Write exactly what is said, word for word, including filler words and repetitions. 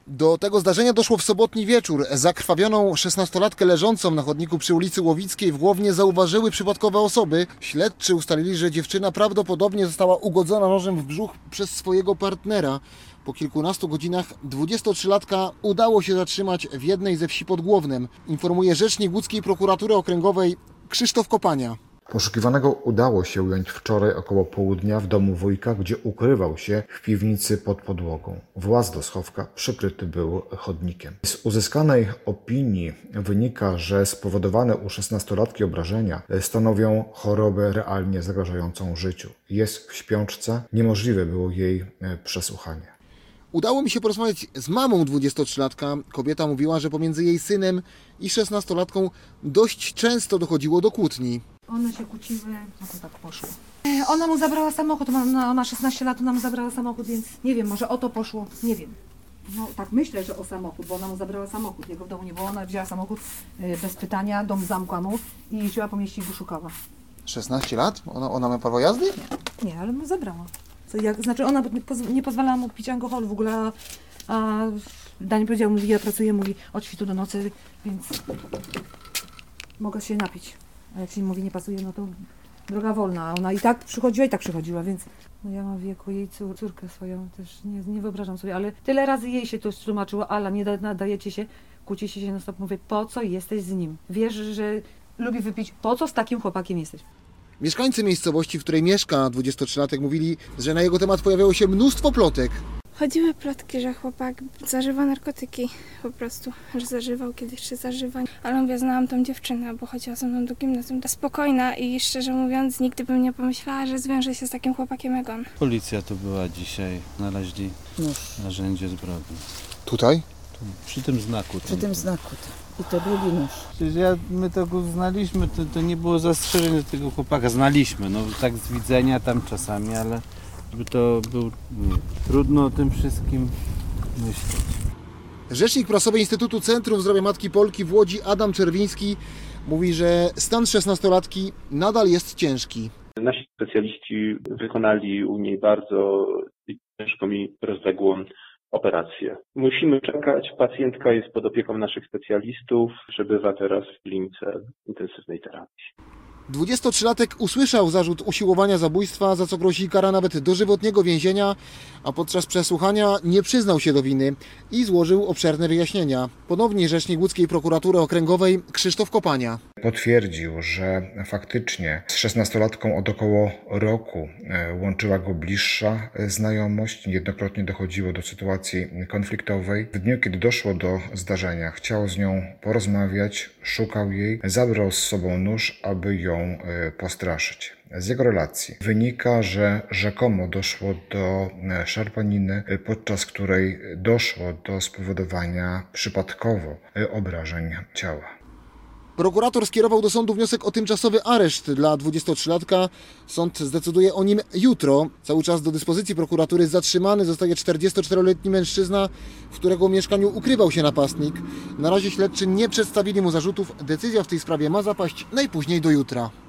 Do tego zdarzenia doszło w sobotni wieczór. Zakrwawioną szesnastolatkę leżącą na chodniku przy ulicy Łowickiej w Głownie zauważyły przypadkowe osoby. Śledczy ustalili, że dziewczyna prawdopodobnie została ugodzona nożem w brzuch przez swojego partnera. Po kilkunastu godzinach dwudziestotrzylatka udało się zatrzymać w jednej ze wsi pod Głownem, informuje rzecznik łódzkiej prokuratury okręgowej Krzysztof Kopania. Poszukiwanego udało się ująć wczoraj około południa w domu wujka, gdzie ukrywał się w piwnicy pod podłogą. Właz do schowka przykryty był chodnikiem. Z uzyskanej opinii wynika, że spowodowane u szesnastolatki obrażenia stanowią chorobę realnie zagrażającą życiu. Jest w śpiączce, niemożliwe było jej przesłuchanie. Udało mi się porozmawiać z mamą dwudziestotrzylatka. Kobieta mówiła, że pomiędzy jej synem i szesnastolatką dość często dochodziło do kłótni. One się kłóciły, a to tak poszło. Ona mu zabrała samochód, ona ona ma szesnaście lat, ona mu zabrała samochód, więc nie wiem, może o to poszło, nie wiem. No tak myślę, że o samochód, bo ona mu zabrała samochód, jego w domu nie było, ona wzięła samochód bez pytania, dom zamkła mu i jeździła po mieście i go szukała. szesnaście lat? Ona, ona ma prawo jazdy? Nie, ale mu zabrała. Co, jak, znaczy ona nie, poz, nie pozwalała mu pić alkoholu w ogóle, a, a Dani powiedział, mówi, ja pracuję, mówi, od świtu do nocy, więc mogę się napić. A jak się mówi nie pasuje, no to droga wolna. A ona i tak przychodziła, i tak przychodziła, więc no ja mam w wieku jej cór, córkę swoją, też nie, nie wyobrażam sobie, ale tyle razy jej się to tłumaczyło, Ala, nie da, nadajecie się, kłócicie się na stop, mówię, po co jesteś z nim? Wiesz, że lubi wypić, po co z takim chłopakiem jesteś? Mieszkańcy miejscowości, w której mieszka dwudziestotrzylatek, mówili, że na jego temat pojawiało się mnóstwo plotek. Chodziły plotki, że chłopak zażywa narkotyki po prostu, że zażywał kiedyś, czy zażywa. Ale mówię, znałam tą dziewczynę, bo chodziła ze mną do gimnazjum. Spokojna i szczerze mówiąc nigdy bym nie pomyślała, że zwiąże się z takim chłopakiem jak on. Policja tu była dzisiaj, znaleźli narzędzie zbrodni. Tutaj? Tu, przy tym znaku. Przy tym znaku. I to drugi nóż. Przecież ja, my to go znaliśmy, to, to nie było zastrzeżeń do tego chłopaka. Znaliśmy, no tak z widzenia tam czasami, ale żeby to był... Nie, trudno o tym wszystkim myśleć. Rzecznik prasowy Instytutu Centrum Zdrowia Matki Polki w Łodzi Adam Czerwiński mówi, że stan szesnastolatki nadal jest ciężki. Nasi specjaliści wykonali u niej bardzo ciężką i rozległą operację. Musimy czekać. Pacjentka jest pod opieką naszych specjalistów, przebywa teraz w klinice intensywnej terapii. dwudziestotrzylatek usłyszał zarzut usiłowania zabójstwa, za co grozi kara nawet dożywotniego więzienia, a podczas przesłuchania nie przyznał się do winy i złożył obszerne wyjaśnienia. Ponownie rzecznik łódzkiej prokuratury okręgowej Krzysztof Kopania. Potwierdził, że faktycznie z szesnastolatką od około roku łączyła go bliższa znajomość. Niejednokrotnie dochodziło do sytuacji konfliktowej. W dniu, kiedy doszło do zdarzenia, chciał z nią porozmawiać, szukał jej, zabrał z sobą nóż, aby ją postraszyć. Z jego relacji wynika, że rzekomo doszło do szarpaniny, podczas której doszło do spowodowania przypadkowo obrażeń ciała. Prokurator skierował do sądu wniosek o tymczasowy areszt dla dwudziestotrzylatka. Sąd zdecyduje o nim jutro. Cały czas do dyspozycji prokuratury zatrzymany zostaje czterdziestoczteroletni mężczyzna, w którego mieszkaniu ukrywał się napastnik. Na razie śledczy nie przedstawili mu zarzutów. Decyzja w tej sprawie ma zapaść najpóźniej do jutra.